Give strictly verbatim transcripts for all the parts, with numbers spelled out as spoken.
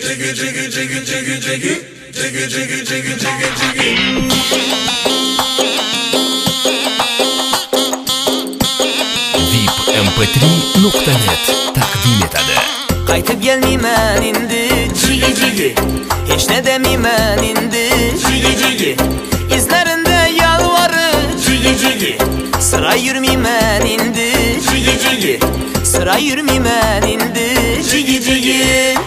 em p три nokta net taqdim etadi. Qaytib gelmeymen indi Cigi cigi Hiç ne demeymen indi Cigi cigi İzlerinde yalvarı Cigi cigi Sıra yürümeymen indi Cigi cigi Sıra yürümeymen indi Cigi cigi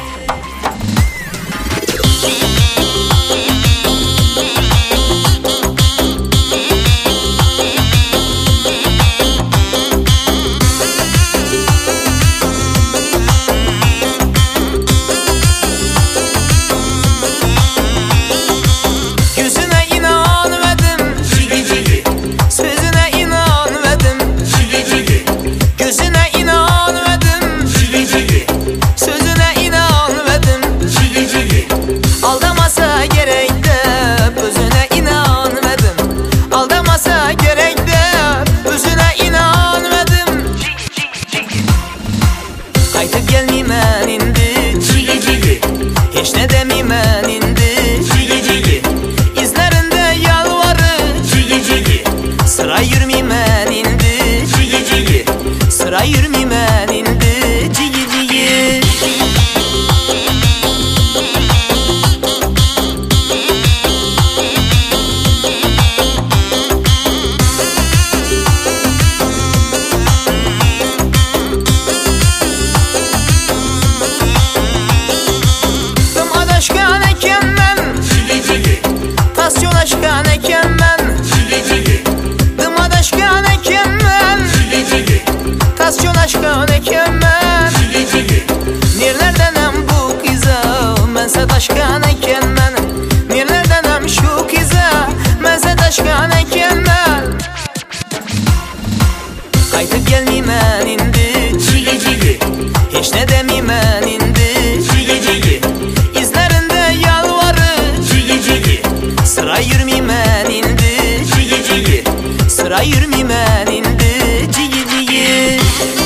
Hiç ne demeymen indi Cigi cigi İzlerinde yalvarı Cigi cigi Sıra yürümeymen indi Cigi cigi Sıra yürümeymen indi Cigi cigi Aşkan eken ben Cigi cigi Tasyon aşkan eken ben Cigi cigi Dıma daşkan eken ben Cigi cigi Tasyon aşkan eken ben Cigi cigi Nerlerdenem bu kıza Mense daşkan eken ben Nerlerdenem şu kıza Mense daşkan eken ben Qaytib gelmeymen indi Cigi cigi Hiç ne demeymen indi Cigi cigi Sıra yürümeymen indi Cigi cigi Sıra yürümeymen indi Cigi cigi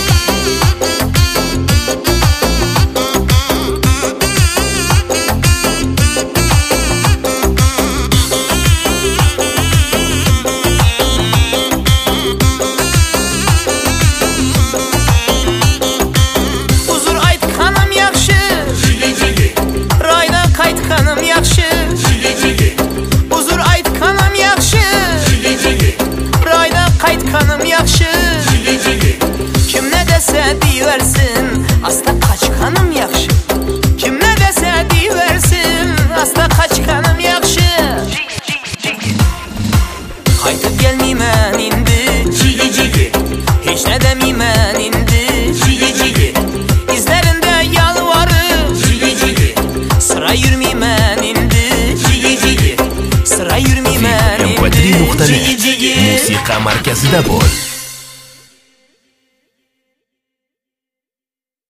Uzur aytkanım yaxşı Cigi cigi Rayda qaytkanım yaxşı Cigi cigi Uzur aytkanım yaxşı Cigi cigi Rayda qaytkanım yaxşı Cigi cigi Kim ne dese deyiversin Asla qaçkanım yaxşı Kim ne dese deyiversin Asla qaçkanım yaxşı Qaytib gelmeymen indi Cigi cigi Hiç ne demeymen indi Cigi cigi İzlerinde yalvarı Cigi cigi Sıra yürümeymen indi Cigi cigi Sıra yürümeymen indi Musiqa markazida bo'l.